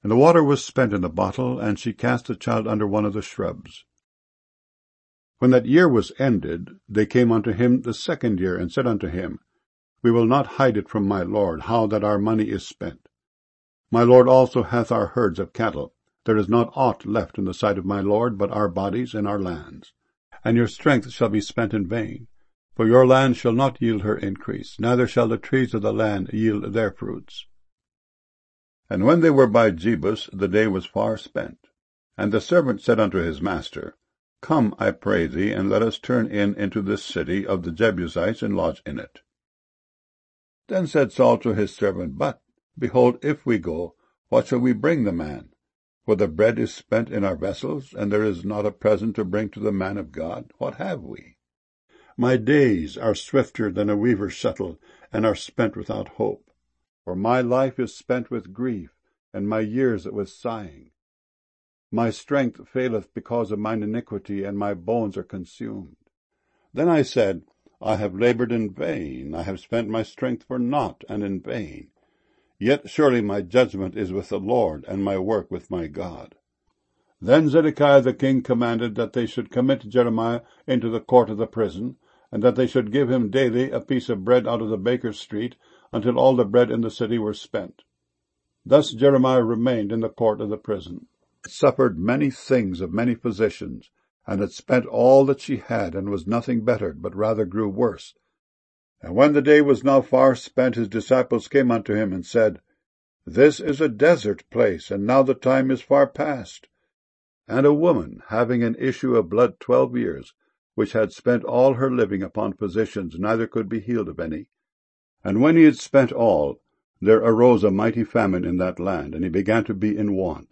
And the water was spent in the bottle, and she cast the child under one of the shrubs. When that year was ended, they came unto him the second year, and said unto him, We will not hide it from my lord, how that our money is spent. My lord also hath our herds of cattle. There is not aught left in the sight of my lord, but our bodies and our lands. And your strength shall be spent in vain. For your land shall not yield her increase, neither shall the trees of the land yield their fruits. And when they were by Jebus, the day was far spent. And the servant said unto his master, Come, I pray thee, and let us turn in into this city of the Jebusites, and lodge in it. Then said Saul to his servant, But, behold, if we go, what shall we bring the man? For the bread is spent in our vessels, and there is not a present to bring to the man of God. What have we? My days are swifter than a weaver's shuttle, and are spent without hope. For my life is spent with grief, and my years with sighing. My strength faileth because of mine iniquity, and my bones are consumed. Then I said, I have labored in vain, I have spent my strength for naught, and in vain. Yet surely my judgment is with the Lord, and my work with my God. Then Zedekiah the king commanded that they should commit Jeremiah into the court of the prison, and that they should give him daily a piece of bread out of the baker's street, until all the bread in the city were spent. Thus Jeremiah remained in the court of the prison, suffered many things of many physicians, and had spent all that she had, and was nothing bettered, but rather grew worse. And when the day was now far spent, his disciples came unto him, and said, This is a desert place, and now the time is far past. And a woman, having an issue of blood 12 years, which had spent all her living upon physicians, neither could be healed of any. And when he had spent all, there arose a mighty famine in that land, and he began to be in want.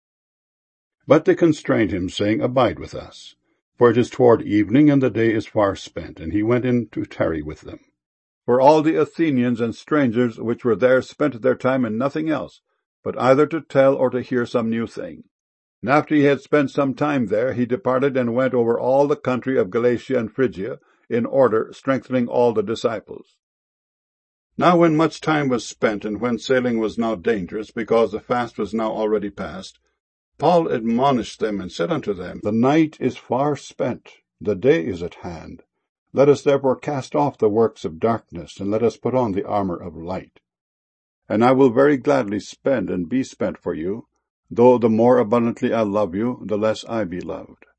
But they constrained him, saying, Abide with us, for it is toward evening, and the day is far spent. And he went in to tarry with them. For all the Athenians and strangers which were there spent their time in nothing else, but either to tell or to hear some new thing. And after he had spent some time there, he departed and went over all the country of Galatia and Phrygia, in order, strengthening all the disciples. Now when much time was spent, and when sailing was now dangerous, because the fast was now already past, Paul admonished them, and said unto them, The night is far spent, the day is at hand. Let us therefore cast off the works of darkness, and let us put on the armor of light. And I will very gladly spend and be spent for you, though the more abundantly I love you, the less I be loved.